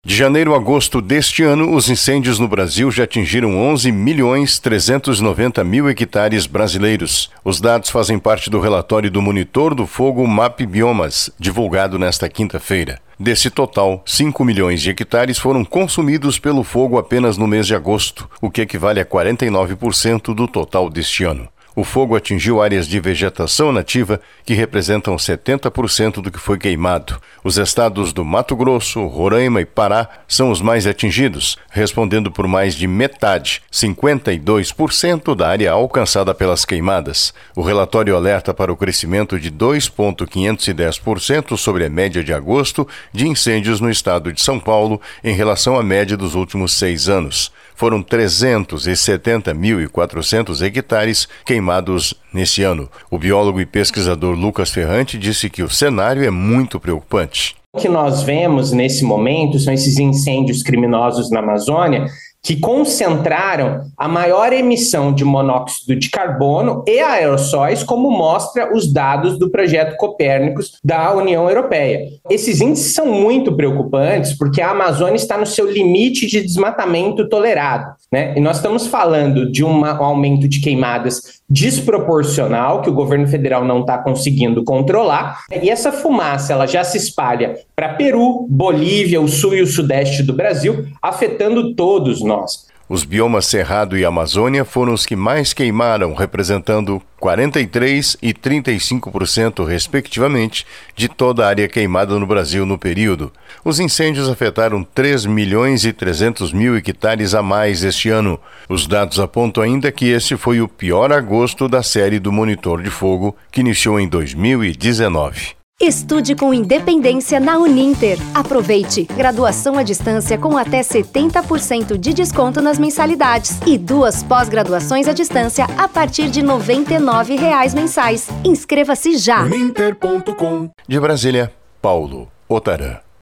De janeiro a agosto deste ano, os incêndios no Brasil já atingiram 11.390.000 hectares brasileiros. Os dados fazem parte do relatório do Monitor do Fogo MAP Biomas, divulgado nesta quinta-feira. Desse total, 5 milhões de hectares foram consumidos pelo fogo apenas no mês de agosto, o que equivale a 49% do total deste ano. O fogo atingiu áreas de vegetação nativa que representam 70% do que foi queimado. Os estados do Mato Grosso, Roraima e Pará são os mais atingidos, respondendo por mais de metade, 52% da área alcançada pelas queimadas. O relatório alerta para o crescimento de 2,510% sobre a média de agosto de incêndios no estado de São Paulo em relação à média dos últimos 6 anos. Foram 370.400 hectares queimados nesse ano. O biólogo e pesquisador Lucas Ferrante disse que o cenário é muito preocupante. O que nós vemos nesse momento são esses incêndios criminosos na Amazônia que concentraram a maior emissão de monóxido de carbono e aerossóis, como mostra os dados do projeto Copérnicos da União Europeia. Esses índices são muito preocupantes porque a Amazônia está no seu limite de desmatamento tolerado, né? E nós estamos falando de um aumento de queimadas desproporcional que o governo federal não está conseguindo controlar, e essa fumaça ela já se espalha para Peru, Bolívia, o sul e o sudeste do Brasil, afetando todos nós. Os biomas Cerrado e Amazônia foram os que mais queimaram, representando 43% e 35%, respectivamente, de toda a área queimada no Brasil no período. Os incêndios afetaram 3.300.000 hectares a mais este ano. Os dados apontam ainda que este foi o pior agosto da série do Monitor de Fogo, que iniciou em 2019. Estude com independência na Uninter. Aproveite! Graduação à distância com até 70% de desconto nas mensalidades e 2 pós-graduações à distância a partir de R$ 99,00 mensais. Inscreva-se já! Uninter.com. De Brasília, Paulo Otarã.